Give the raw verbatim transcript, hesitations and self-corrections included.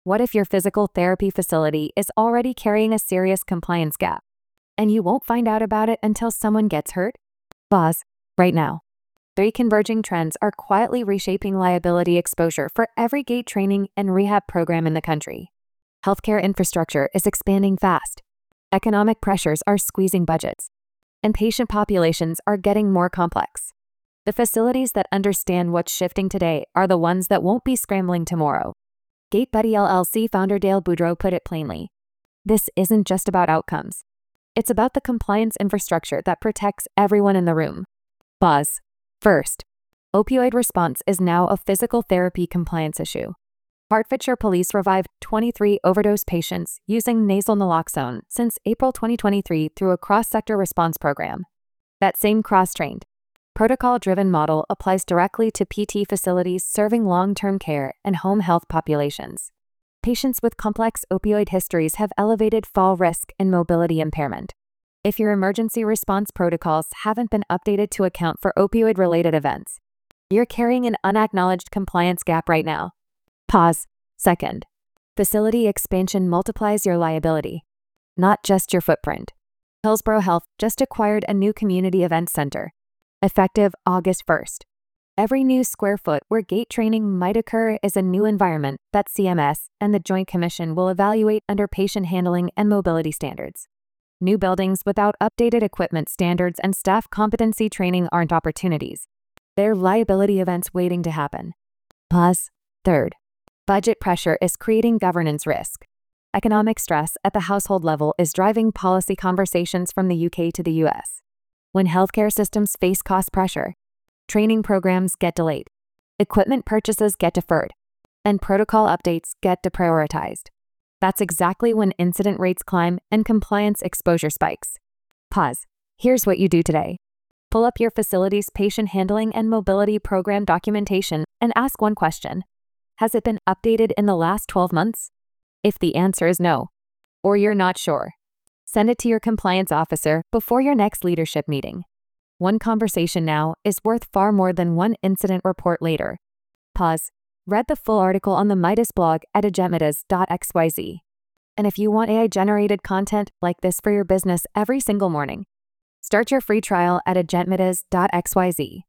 What if your physical therapy facility is already carrying a serious compliance gap, and you won't find out about it until someone gets hurt? Pause right now. Three converging trends are quietly reshaping liability exposure for every gait training and rehab program in the country. Healthcare infrastructure is expanding fast. Economic pressures are squeezing budgets, and patient populations are getting more complex. The facilities that understand what's shifting today are the ones that won't be scrambling tomorrow. GateBuddy L L C founder Dale Boudreaux put it plainly. This isn't just about outcomes. It's about the compliance infrastructure that protects everyone in the room. Pause. First, opioid response is now a physical therapy compliance issue. Hertfordshire Police revived twenty-three overdose patients using nasal naloxone since April twenty twenty-three through a cross-sector response program. That same cross-trained, protocol-driven model applies directly to P T facilities serving long-term care and home health populations. Patients with complex opioid histories have elevated fall risk and mobility impairment. If your emergency response protocols haven't been updated to account for opioid-related events, you're carrying an unacknowledged compliance gap right now. Pause. Second, facility expansion multiplies your liability, not just your footprint. Hillsborough Health just acquired a new community events center, effective August first. Every new square foot where gait training might occur is a new environment that C M S and the Joint Commission will evaluate under patient handling and mobility standards. New buildings without updated equipment standards and staff competency training aren't opportunities. They're liability events waiting to happen. Pause. Third, budget pressure is creating governance risk. Economic stress at the household level is driving policy conversations from the U K to the U S. When healthcare systems face cost pressure, training programs get delayed, equipment purchases get deferred, and protocol updates get deprioritized. That's exactly when incident rates climb and compliance exposure spikes. Pause. Here's what you do today. Pull up your facility's patient handling and mobility program documentation and ask one question. Has it been updated in the last twelve months? If the answer is no, or you're not sure, send it to your compliance officer before your next leadership meeting. One conversation now is worth far more than one incident report later. Pause. Read the full article on the Midas blog at agenmidas dot x y z. And if you want A I-generated content like this for your business every single morning, start your free trial at agenmidas dot x y z.